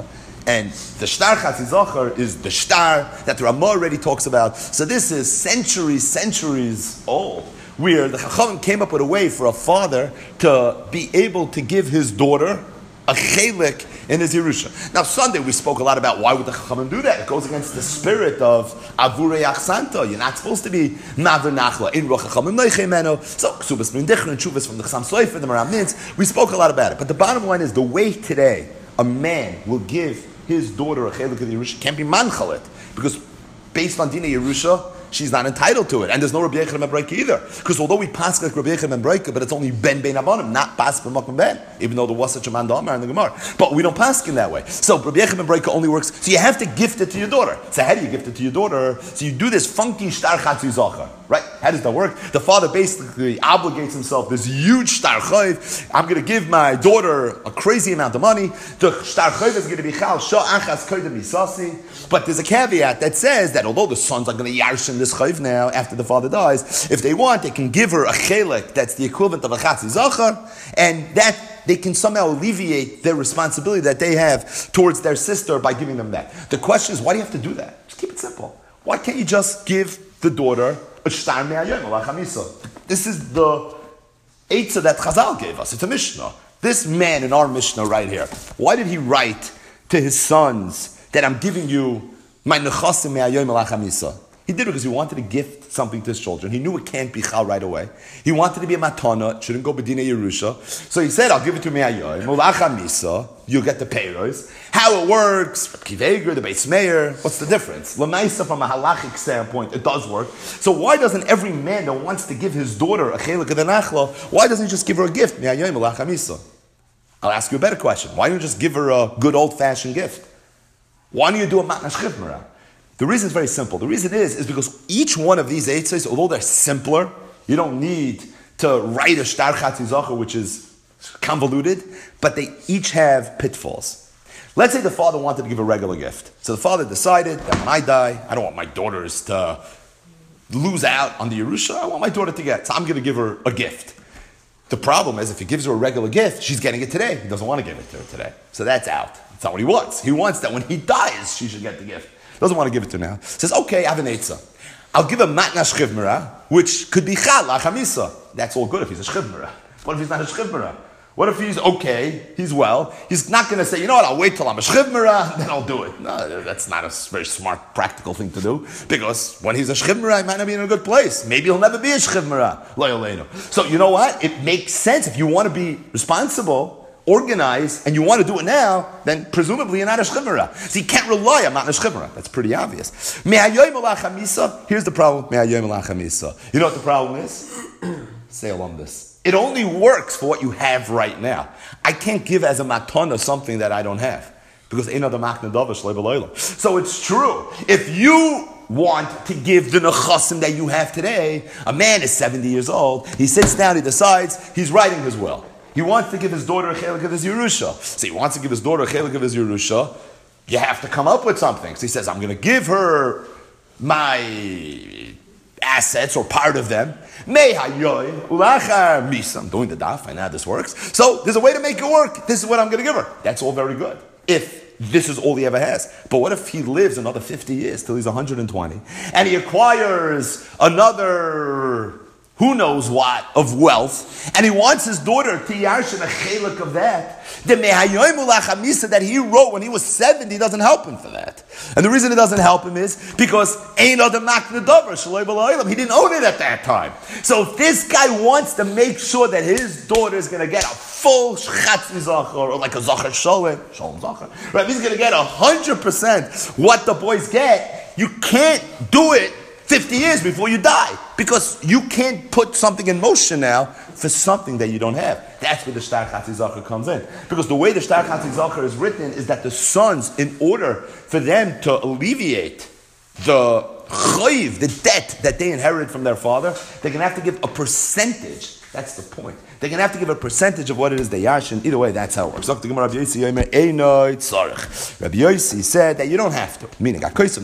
A: And the Shtar Chatzi Zachar is the Shtar that the Ramah already talks about. So this is centuries old, where the Chachamim came up with a way for a father to be able to give his daughter a chelik in his Yerusha. Now Sunday we spoke a lot about why would the Chachamim do that. It goes against the spirit of Avurei Achsanta. You're not supposed to be Maver Nachla in Roch Chachamim Noichemeno. So Ksubas Mindichron and Shuvas from the Chassam Sofer, the Maram Mintz, we spoke a lot about it. But the bottom line is the way today a man will give his daughter a chelik in the Yerusha can't be manchalet, because based on Dina Yerusha, she's not entitled to it. And there's no Rabbi Yechon ben Breika either. Because although we pass like Rabbi Yechon ben Breika, but it's only ben abonim, not pas b'makom ben, even though there was such a man in the Gemara. But we don't pass in that way. So Rabbi Yechon ben Breika only works, so you have to gift it to your daughter. So how do you gift it to your daughter? So you do this funky shtar chatzi zachar. Right? How does that work? The father basically obligates himself this huge shtar chayv. I'm going to give my daughter a crazy amount of money. The shtar chayv is going to be chal shah achas koydem misasi. But there's a caveat that says that although the sons are going to yarshin this chayv now after the father dies, if they want, they can give her a chelik that's the equivalent of a chatzi zachar, and that they can somehow alleviate their responsibility that they have towards their sister by giving them that. The question is, why do you have to do that? Just keep it simple. Why can't you just give the daughter a shtar me'ayom alachamisa? This is the eitzah that Chazal gave us. It's a Mishnah. This man in our Mishnah right here, why did he write to his sons that I'm giving you my nechasim me'ayom alachamisa? He did it because he wanted to gift something to his children. He knew it can't be chal right away. He wanted to be a matana. It shouldn't go b'dina Yerusha. So he said, I'll give it to me'ayom alachamisa. You'll get the payros. How it works, Kiveger, the Beis Meir, what's the difference? Lamaisa, from a halachic standpoint, it does work. So why doesn't every man that wants to give his daughter a chelik of the nachla, why doesn't he just give her a gift? I'll ask you a better question. Why don't you just give her a good old-fashioned gift? Why don't you do a matnash chivmera? The reason is very simple. The reason is because each one of these eitzos, although they're simpler, you don't need to write a shtar chatzi zachar, which is convoluted, but they each have pitfalls. Let's say the father wanted to give a regular gift. So the father decided that when I die, I don't want my daughters to lose out on the Yerusha. I want my daughter to get. So I'm going to give her a gift. The problem is if he gives her a regular gift, she's getting it today. He doesn't want to give it to her today. So that's out. That's not what he wants. He wants that when he dies, she should get the gift. Doesn't want to give it to her now. Says, okay, I have an eitzah. I'll give a matnash chivmera, which could be chal, chamisa. That's all good if he's a chivmera. What if he's not a chivmera? What if he's okay, he's well, he's not going to say, you know what, I'll wait till I'm a shchivmera, then I'll do it. No, that's not a very smart, practical thing to do, because when he's a shchivmera, he might not be in a good place. Maybe he'll never be a shchivmera, loyaleno. So you know what, it makes sense. If you want to be responsible, organized, and you want to do it now, then presumably you're not a shchivmera. So you can't rely on not a shchivmera. That's pretty obvious. Here's the problem. You know what the problem is? Say along this. It only works for what you have right now. I can't give as a matana something that I don't have. Because ain't the makna davar shlei b'loila. So it's true. If you want to give the nechasim that you have today, a man is 70 years old, he sits down, he decides, he's writing his will. He wants to give his daughter a chelik of his Yerusha. So he wants to give his daughter a chelik of his Yerusha. You have to come up with something. So he says, I'm going to give her my assets or part of them. I'm doing the daf, I know how this works. So there's a way to make it work. This is what I'm going to give her. That's all very good. If this is all he ever has. But what if he lives another 50 years till he's 120 and he acquires another who knows what of wealth, and he wants his daughter to yarshin a chelik of that? The mehayoim ulachamisa that he wrote when he was 70 doesn't help him for that. And the reason it doesn't help him is because ein adam makna davar shaloi b'lo'olam. He didn't own it at that time. So if this guy wants to make sure that his daughter is going to get a full chatzi zachar, or like a zachar shalom zachar, right? He's going to get 100% what the boys get. You can't do it 50 years before you die, because you can't put something in motion now for something that you don't have. That's where the shtar chatzi zachar comes in. Because the way the shtar chatzi zachar is written is that the sons, in order for them to alleviate the chayiv, the debt that they inherited from their father, they're going to have to give a percentage. That's the point. They're going to have to give a percentage of what it is they yashin. Either way, that's how it works. Rabbi Yossi said that you don't have to. Meaning,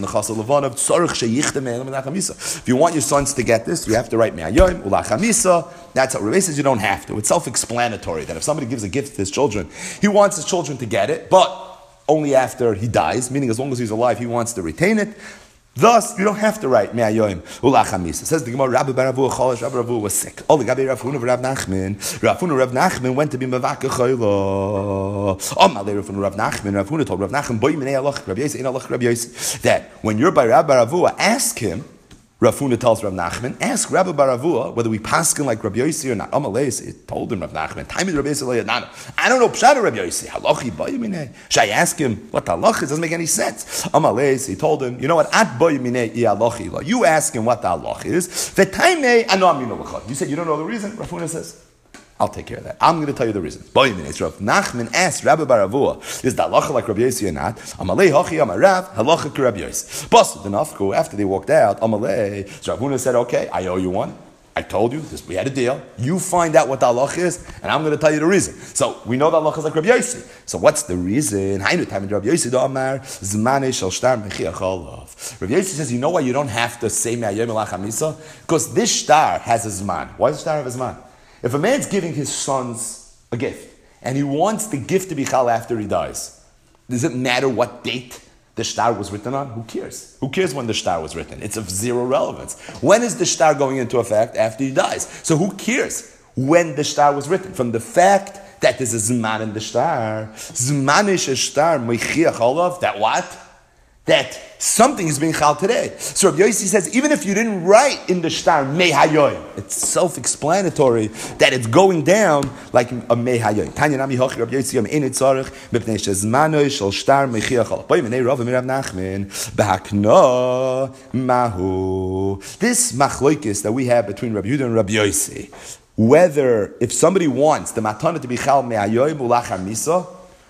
A: if you want your sons to get this, you have to write me'ayom ulachamisa. That's how Rabbi Yossi says you don't have to. It's self-explanatory that if somebody gives a gift to his children, he wants his children to get it, but only after he dies, meaning as long as he's alive, he wants to retain it. Thus, you don't have to write Me'ayoim Ula Chamisa. Says the Gemara, Rabbi Bar Avuha Chalash, Rabbi Avuha was sick. All the Gabi Rav Huna Rav Nachman. Rav Huna Rav Nachman went to be Mavaka Chayla. Amalei Rav Huna Rav Nachman. Rav Huna told Rav Nachman, Boy Minei Alach Rabbi Yossi, Ein Alach Rabbi Yossi. That when you're by Rabbi Bar Avuha, ask him. Rav Huna tells Rav Nachman, ask Rabbi Bar Avuha whether we paskin like Rabbi Yossi or not. Amalei told him Rav Nachman, time is Rabbi Yossi Le'yanana. I don't know Pshat of Rabbi Yossi. Halachi Boy Minei. Should I ask him what the halach is? Doesn't make any sense. Amalei, he told him, you know what? At Boy Minei Halachi. You ask him what the halach is. V'taimei anominu l'chad. You said you don't know the reason. Rav Huna says, I'll take care of that. I'm going to tell you the reason. Boy Minei. Rav Nachman asked Rabbi Bar Avuha, is the halacha like Rabbi Yossi or not? Amalei hachi amarav halacha ke Rabbi Yossi. Busted the nafku after they walked out. Amalei. So Rav Huna said, okay, I owe you one. I told you this. We had a deal. You find out what the halach is, and I'm going to tell you the reason. So we know the halach is like Rabbi Yossi. So what's the reason? Hainu time Rabbi Yossi do'amar zmanei shel shtar mechiach olav. Rabbi Yossi says, you know why you don't have to say me'ayom elach hamisa? Because this shtar has a zman. Why does the shtar have a zman? If a man's giving his sons a gift and he wants the gift to be chal after he dies, does it matter what date the shtar was written on? Who cares? Who cares when the shtar was written? It's of zero relevance. When is the shtar going into effect? After he dies. So who cares when the shtar was written? From the fact that there's a zman in the shtar, zmanish shtar meichiach olav, that what? That something is being chal today. So Rabbi Yossi says, even if you didn't write in the shtar mehayoyim, it's self-explanatory that it's going down like a mehayoyim. Tanya nami hochi Rabbi Yossi yom ein tzarich mipnei shezmanoi shel shtar mechiach olav. Boy menei Rav Amir Rav Nachman behakna mahu. This machloikis that we have between Rabbi Yehuda and Rabbi Yossi, whether if somebody wants the matana to be chal mehayoyim ulach hamisa,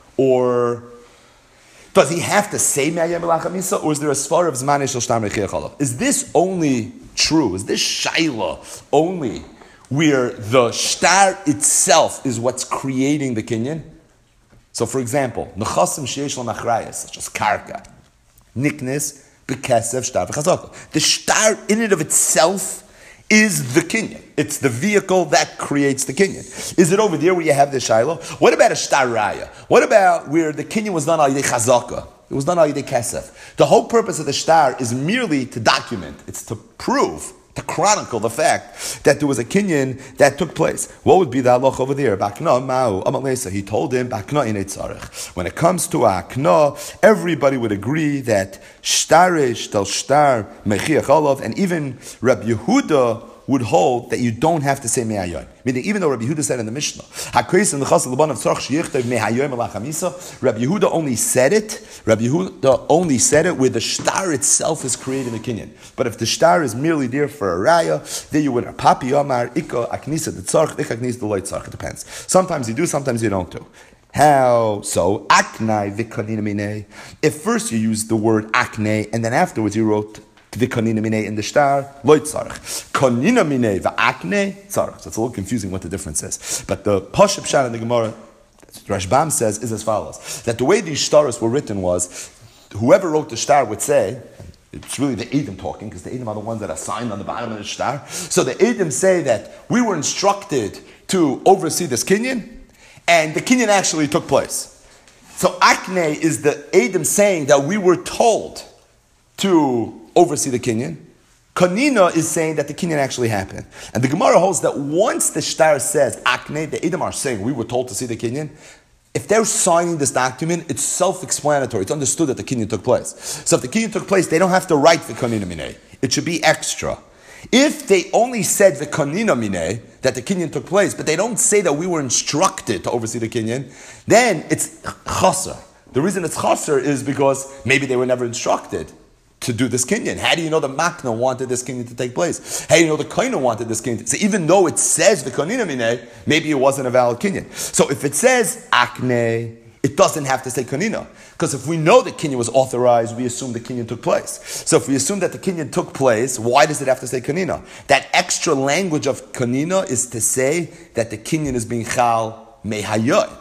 A: or does he have to say Me'ayem Elach HaMisa, or is there a svar of Zmanei Shel Shtar Mechiach Olav? Is this only true? Is this shaila only where the shtar itself is what's creating the kinyan? So, for example, Nechasim Sheish Lo Nachrayas, such as Karka, Niknes, Bekesef, Shtar V'Chazaka. The shtar in and of itself is the kinyan. It's the vehicle that creates the kinyan. Is it over there where you have the shiloh? What about a shtar raya? What about where the kinyan was done al yidei chazaka? It was done al yidei kesef. The whole purpose of the shtar is merely to document. It's to prove, to chronicle the fact that there was a kinyan that took place. What would be the halach over there? Bakna ma'u amalesa. He told him bakna inei tzarech. When it comes to akna, everybody would agree that shtarish tel shtar mechiach olav, and even Rabbi Yehuda would hold that you don't have to say me'ayoyim. Meaning, even though Rabbi Yehuda said in the Mishnah, Hakreis in the Chassid Laban of Tzarech sheyichtav me'ayoyim elach hamisa, Rabbi Yehuda only said it. Rabbi Yehuda only said it where the shtar itself is creating the kinyan. But if the shtar is merely there for a raya, then you would have papi amar ika aknisa the tzarech ika aknisa the loy tzarech. It depends. Sometimes you do, sometimes you don't do. How so? Aknai v'kanina minei. If first you used the word akne and then afterwards you wrote the kanina minei in the shtar, loy tzarech. Kanina minei v'akne tzarech. So it's a little confusing what the difference is. But the Pashup Shan in the Gemara, Rashbam says, is as follows: that the way these shtaros were written was, whoever wrote the shtar would say, it's really the Edom talking, because the Edom are the ones that are signed on the bottom of the shtar. So the Edom say that we were instructed to oversee this kinyan, and the kinyan actually took place. So akne is the Edom saying that we were told to oversee the kinyan. Kanina is saying that the kinyan actually happened. And the Gemara holds that once the shtar says akne, the Edom are saying we were told to see the kinyan. If they're signing this document, it's self-explanatory. It's understood that the kinyan took place. So if the kinyan took place, they don't have to write the kanina minei. It should be extra. If they only said the kanina minei, that the kinyan took place, but they don't say that we were instructed to oversee the kinyan, then it's chaser. The reason it's chaser is because maybe they were never instructed to do this kinyan. How do you know the makna wanted this kinyan to take place? How do you know the koina wanted this kinyan? So even though it says the kanina minei, maybe it wasn't a valid kinyan. So if it says akne, it doesn't have to say kanina. Because if we know the kinyan was authorized, we assume the kinyan took place. So if we assume that the kinyan took place, why does it have to say kanina? That extra language of kanina is to say that the kinyan is being chal mehayoy.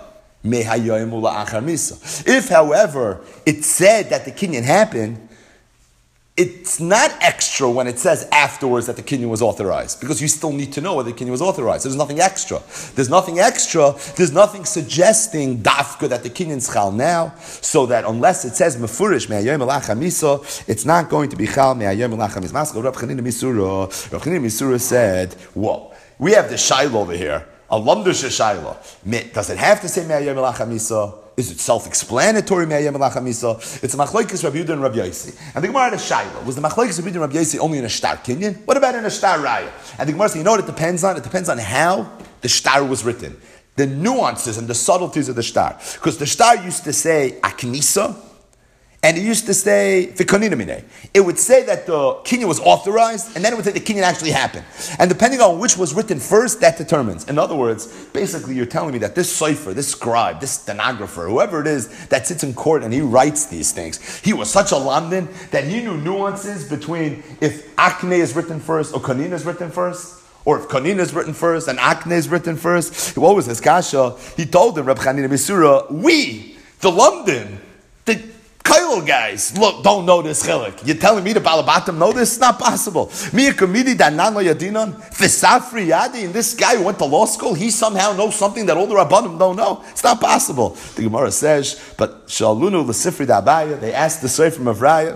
A: If, however, it said that the kinyan happened, it's not extra when it says afterwards that the kinyan was authorized, because you still need to know whether the kinyan was authorized. There's nothing extra. There's nothing extra. There's nothing suggesting dafka that the kinyan's chal now, so that unless it says mefurish me'ayom elach hamisa, it's not going to be chal me'ayom elach hamisa. Maskal Rav Chanina Misura. Rav Chanina Misura said, "Whoa, we have the shaila over here. A lamdush shaila. Does it have to say me'ayom elach hamisa? Is it self-explanatory? Me'ayom elach hamisa. It's a machlokes Rabbi Yehuda and Rabbi Yossi. And the Gemara had a shaila. Was the machlokes Rabbi Yehuda and Rabbi Yossi only in a shtar kinyan? What about in a shtar raya? And the Gemara said, you know what it depends on? It depends on how the shtar was written, the nuances and the subtleties of the shtar. Because the shtar used to say aknisa, and it used to say v'konina. It would say that the kinyan was authorized, and then it would say the kinyan actually happened. And depending on which was written first, that determines. In other words, basically you're telling me that this cipher, this scribe, this stenographer, whoever it is that sits in court and he writes these things, he was such a lamdan that he knew nuances between if akne is written first or konina is written first, or if konina is written first and akne is written first. What was his kasha? He told him, Reb Chanina Misura, we, the lamdan, the Kail guys, look, don't know this chilik. You're telling me the Balabatim know this? It's not possible. Mia Kamidi Danan Lo Yadinon, Fisafri Yadi, and this guy who went to law school, he somehow knows something that all the Rabbanim don't know. It's not possible. The Gemara says, but Shalunu L'Sifri Dabaya, they asked the Sefer of Raya,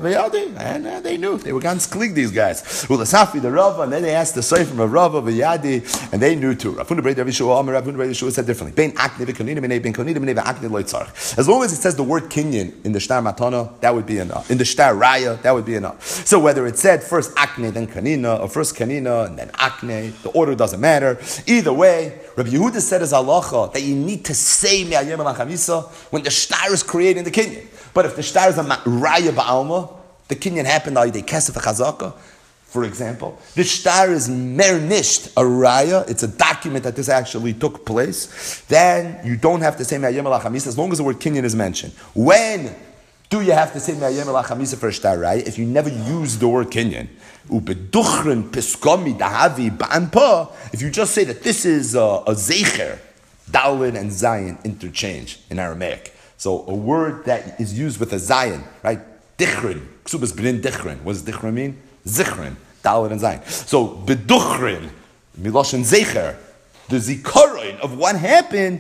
A: and they knew. They were ganz klig, these guys. L'Safri the Rava, and then they asked the Sefer of Rava, V'yadi, and they knew too. Rafun Brei Rav Yeshua, Amar Rafun Brei Yeshua said differently. Bein Akne V'Konina Minei, Bein Konina Minei V'Akne Lo Yitzarech. As long as it says the word kinyan in the Shtar Matana, that would be enough. In the Shtar Raya, that would be enough. So whether it said first Akne, then Kanina, or first Kanina, and then Akne, the order doesn't matter. Either way, Rabbi Yehuda said as halacha that you need to say Me'ayem Elach HaMisa when the Shtar is creating the Kinyan. But if the Shtar is a Raya Ba'alma, the Kinyan happened on the Kesef HaChazaka, for example. The Shtar is mernisht, a Raya, it's a document that this actually took place, then you don't have to say Me'ayem Elach HaMisa as long as the word Kinyan is mentioned. When do you have to say Me'ayem Elach HaMisa for a Shtar Raya if you never use the word Kinyan? Ubeduchrin piskomi dahavi ba'anpa. If you just say that this is a zecher, Dalin and Zayin interchange in Aramaic. So a word that is used with a Zayin, right? Dichrin. Ksubas b'nin dichrin. What does dichrin mean? Zichrin. Dalin and Zayin. So beduchrin, miloshin zecher. The zikaron of what happened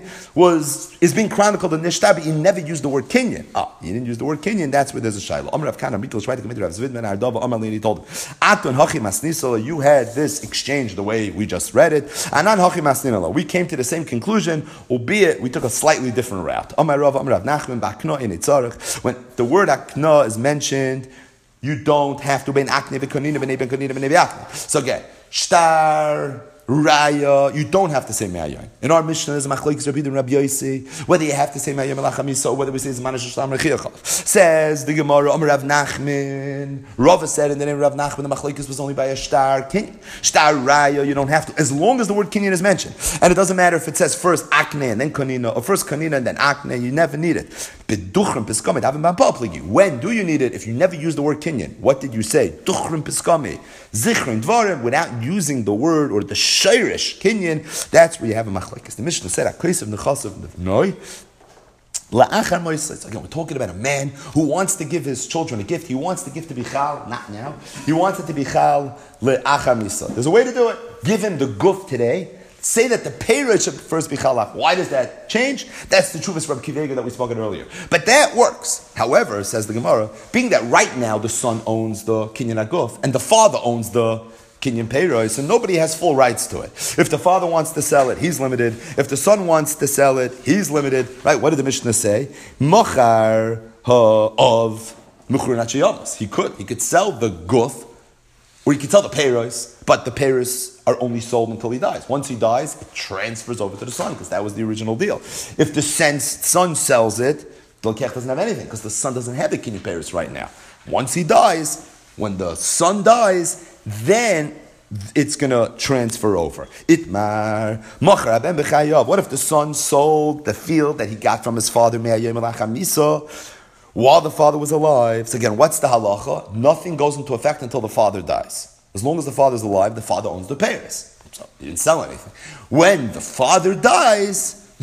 A: is being chronicled in Nishtar, but you never used the word Kinyan. You didn't use the word Kinyan, that's where there's a shayla. Amar Rav Kana, Mikol Shvayt, Rav Zvidman, Ardava, Amar Lini told him, Aton Hachi Masnisala, you had this exchange the way we just read it. Anan Hachi Masninala. We came to the same conclusion, albeit we took a slightly different route. Amar Rav Nachman, Ba'akna in Itzarech. When the word Akna is mentioned, you don't have to be an Akne, V'konina, V'nei Akne. So again, Shtar, Raya, you don't have to say Me'ayim. In our Mishnah, there's a machlokes Rabbi Yehuda and Rabbi Yossi, whether you have to say Me'ayim Elach HaMisa or whether we say Zmanash Shtam Rechiachov. Says the Gemara, Amar Rav Nachman. Rava said in the name of Rav Nachman, the machlokes was only by a Shtar Kinyan. Shtar Raya, you don't have to, as long as the word Kinyan is mentioned. And it doesn't matter if it says first Akne and then Konina, or first Konina and then Akne, you never need it. When do you need it? If you never use the word Kinyan, what did you say? Duchrim Piskami, Zichrin Dvarim, without using the word or the Shirish Kinyan, that's where you have a machlekes. The Mishnah said, again, we're talking about a man who wants to give his children a gift. He wants the gift to be chal, not now. He wants it to be chal le'achar misa. There's a way to do it. Give him the guf today. Say that the payroll should first be chalach. Why does that change? That's the truth of Kivega that we spoke about earlier. But that works. However, says the Gemara, being that right now the son owns the kinyan aguf and the father owns the kinyan payroll, so nobody has full rights to it. If the father wants to sell it, he's limited. If the son wants to sell it, he's limited. Right? What did the Mishnah say? Mochar of muchur nachayamas. He could sell the guf, or he could sell the payros, but the payros are only sold until he dies. Once he dies, it transfers over to the son, because that was the original deal. If the son sells it, the lekech doesn't have anything, because the son doesn't have the kinyan payros right now. Once he dies, when the son dies, then it's going to transfer over. Itmar, Mochar ben b'chayav. What if the son sold the field that he got from his father, Me'ayem Elach HaMisa, while the father was alive? So again, what's the halacha? Nothing goes into effect until the father dies. As long as the father's alive, the father owns the payers. So he didn't sell anything. When the father dies,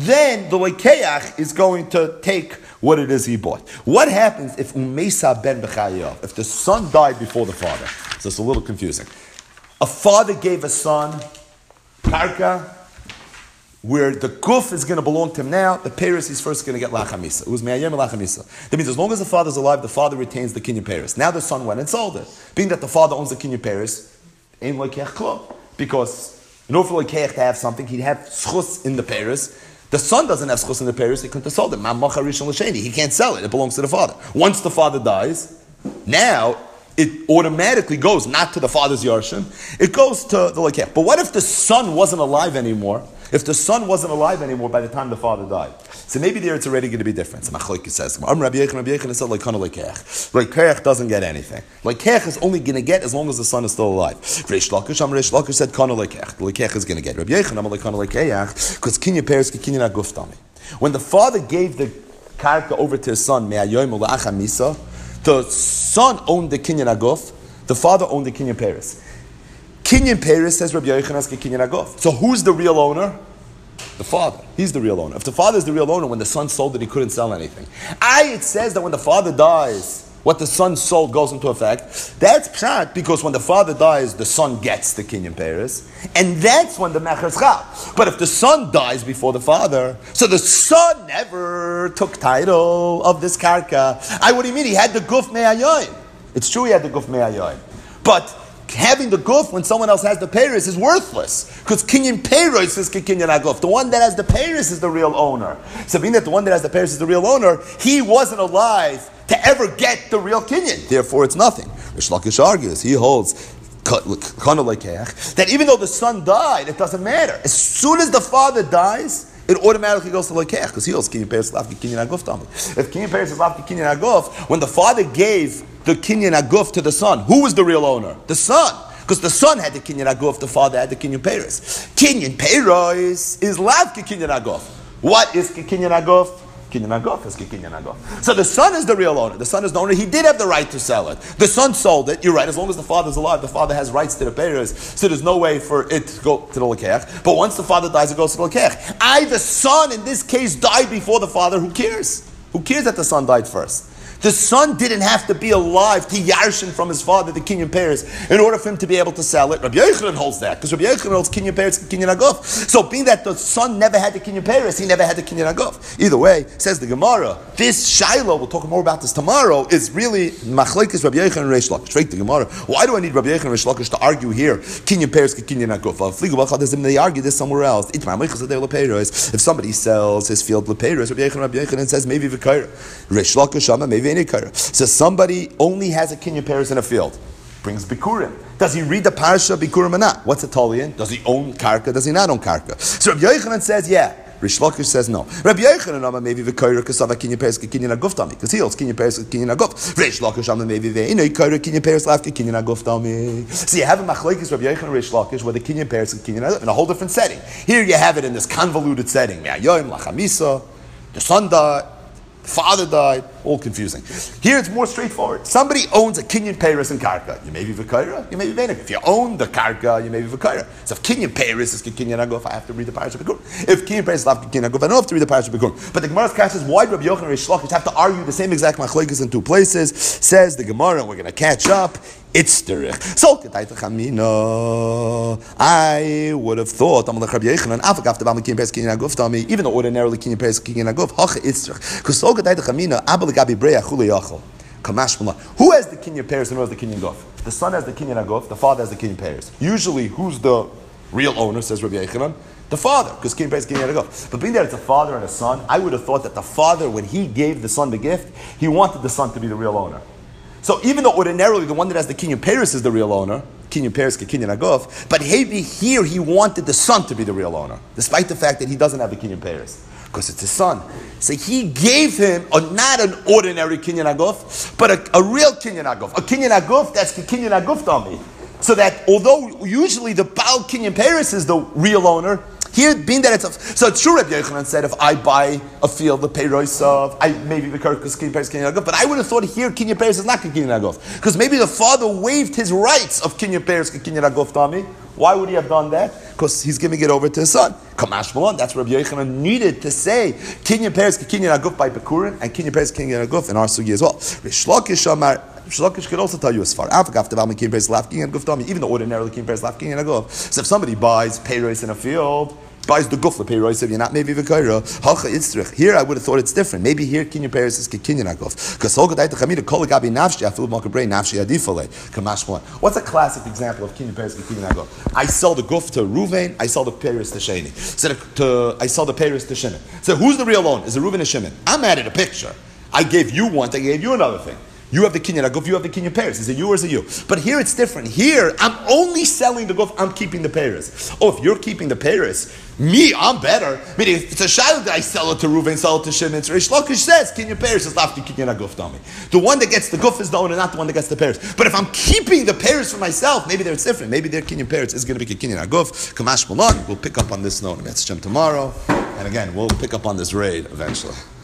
A: then the Lekeach is going to take what it is he bought. What happens if Umesa ben Bechayav, if the son died before the father? So it's a little confusing. A father gave a son karka, where the guf is going to belong to him now, the Paris is first going to get lachamisa. It was me'ayem lachamisa. That means as long as the father's alive, the father retains the kinyan Paris. Now the son went and sold it. Being that the father owns the kinyan Paris, ain't Lekeach klum. Because in order for Lekeach to have something, he'd have schus in the Paris. The son doesn't have schus in the Paris, he couldn't have sold it. He can't sell it, it belongs to the father. Once the father dies, now it automatically goes not to the father's yarshim, it goes to the Lekeach. But what if the son wasn't alive anymore? If the son wasn't alive anymore by the time the father died, so maybe there it's already going to be different. So Machlokes says, Rabbi Yechon said Lekeach doesn't get anything. Lekeach is only going to get as long as the son is still alive. Reish Lakish said Kana Lekeach. Lekeach is going to get. Rabbi Yechon Kana Lekeach because Kinyan Peres Kinyan Aguf Tami. When the father gave the karka over to his son, Me'ayoim Ula'acha Misa, the son owned the Kinyan Aguf, the father owned the Kinyan Peres. Kinyan Peres says Rabbi Yochanan as Kinyan Aguf. So who's the real owner? The father. He's the real owner. If the father is the real owner, when the son sold it, he couldn't sell anything. It says that when the father dies, what the son sold goes into effect. That's pshat because when the father dies, the son gets the Kinyan Peres, and that's when the mecher's chal. But if the son dies before the father, so the son never took title of this karka. What do you mean? He had the guf me'ayoyim. It's true he had the guf me'ayoyim, but having the guf when someone else has the Paris is worthless. Because Kinyan Paris is Kinyan Aguf. The one that has the Paris is the real owner. So being that the one that has the Paris is the real owner, he wasn't alive to ever get the real Kinyan. Therefore it's nothing. Rish Lakish argues, he holds that even though the son died, it doesn't matter. As soon as the father dies, it automatically goes to Lekeach, because he holds Kinyan Paris Lavki Kinyan Aguf Tami. If Kinyan Paris is Lavki Kinyan Aguf, when the father gave the Kinyan Aguf to the son, who was the real owner? The son. Because the son had the Kinyan Aguf, the father had the Kinyan Paris. Kinyan Paris is Lavki Kinyan Aguf. What is Kinyan Aguf? Kinyan Aguf is Kinyan Aguf. So the son is the real owner. The son is the owner. He did have the right to sell it. The son sold it. You're right. As long as the father's alive, the father has rights to the Paris. So there's no way for it to go to the Lekeach. But once the father dies, it goes to the Lekeach. The son in this case died before the father. Who cares? Who cares that the son died first? The son didn't have to be alive to yarshin from his father, the Kinyan Paris, in order for him to be able to sell it. Rabbi Yochanan holds that, because Rabbi Yochanan holds Kinyan Paris and Kinyan Aguf. So being that the son never had the Kinyan Paris, he never had the Kinyan Aguf. Either way, says the Gemara, this Shiloh, we'll talk more about this tomorrow, is really Machlekes Rabbi Yochanan and Reish Lakish. Straight to the Gemara. Why do I need Rabbi Yochanan and Reish Lakish to argue here, Kinyan Paris and Kinyan Aguf? They argue this somewhere else. If somebody sells his field Leperos, Rabbi Yochanan says maybe V'kaira. Reish Lakish Shama, maybe any kaira. So somebody only has a Kinyan Paris in a field, brings Bikurim. Does he read the Parsha Bikurim or not? What's a Tolian? Does he own Karka? Does he not own Karka? So Rabbi Yochanan says, yeah. Rish Lakish says no. Rabbi Yochanan maybe v'kaira kasava Kinyan Paris Kinyan Aguf Tami, because he holds Kinyan Paris Kinyan Aguf. Rish Lakish maybe ve'ino kaira Kinyan Paris lafke Kinyan Aguf Tami. So you have a machlekes Rabbi Yochanan and Rish Lakish where the Kinyan Paris and Kinyan Aguf in a whole different setting. Here you have it in this convoluted setting. Me'ayoim lachamisa, the son died, the father died, all confusing. Here it's more straightforward. Somebody owns a Kinyan Paris and Karka. You may be V'kaira, you may be V'enik. If you own the Karka, you may be V'kaira. So if Kinyan Paris is Kinyan Aguf, I have to read the Parashat Bikurim. If Kinyan Paris is Kinyan Aguf, I don't have to read the Parashat Bikurim. But the Gemara's catch is why Rabbi Yochanan and Reish Lakish have to argue the same exact machlekes in two places. Says the Gemara, and we're going to catch up. It's derech. So I would have thought even though ordinarily Kinyan Paris Kinyan Aguf, because who has the Kinyan Paris and who has the Kinyan Aguf? The son has the Kinyan Aguf, the father has the Kinyan Paris. Usually, who's the real owner, says Rabbi Yochanan? The father, because Kinyan Paris Kinyan Aguf. But being that it's a father and a son, I would have thought that the father, when he gave the son the gift, he wanted the son to be the real owner. So even though ordinarily the one that has the Kinyan Paris is the real owner, Kinyan Paris Kinyan Aguf, but maybe here he wanted the son to be the real owner, despite the fact that he doesn't have the Kinyan Paris, because it's his son. So he gave him not an ordinary Kinyan Aguf, but a real Kinyan Aguf. A Kinyan Aguf that's the Kinyan Aguf Dami. So that although usually the Baal Kinyan Paris is the real owner, Here, being that so it's true. Rabbi Yochanan said, if I buy a field, the peirosav, maybe the karkas kinyan peres kinyan aguf. But I would have thought here kinyan peres is not kinyan aguf, because maybe the father waived his rights of kinyan peres kinyan aguf. Tami, why would he have done that? Because he's giving it over to his son. Kamash Malon. That's what Rabbi Yochanan needed to say kinyan peres kinyan aguf by bekurin and kinyan peres kinyan aguf in our sugi as well. Rish Lakish Amar. Shlokish could also tell you as far. Even though ordinarily king pairs lafking and a guf. So if somebody buys payrois in a field, buys the guf payrois, if you're not maybe v'kaira, halcha itzrich. Here I would have thought it's different. Maybe here kinyan pairs is kinyan aguf. Because holga daita chamida kol gabi nafshi afilu makabrei nafshi adifale kamash one. What's a classic example of kinyan pairs kinyan aguf? I sell the guf to Ruvain, I sell the pairs to Sheni. So I sell the pairs to Shimon. So who's the real owner? Is it Ruvain or Shimon? I'm added a picture. I gave you one, I gave you another thing. You have the kinyan aguf, you have the kinyan pears. Is it you or is it you? But here it's different. Here, I'm only selling the guf, I'm keeping the pears. Oh, if you're keeping the pears, me, I'm better. Meaning, if it's a child that I sell it to Reuven, sell it to Shimon, Rish Lakish says, kinyan pears is lafti kinyan aguf dami. The one that gets the guf is the owner, not the one that gets the pears. But if I'm keeping the pears for myself, maybe it's different. Maybe their kinyan pears is going to be kinyan aguf. Kamash Malan, we'll pick up on this note in Mitzvah tomorrow. And again, we'll pick up on this raid eventually.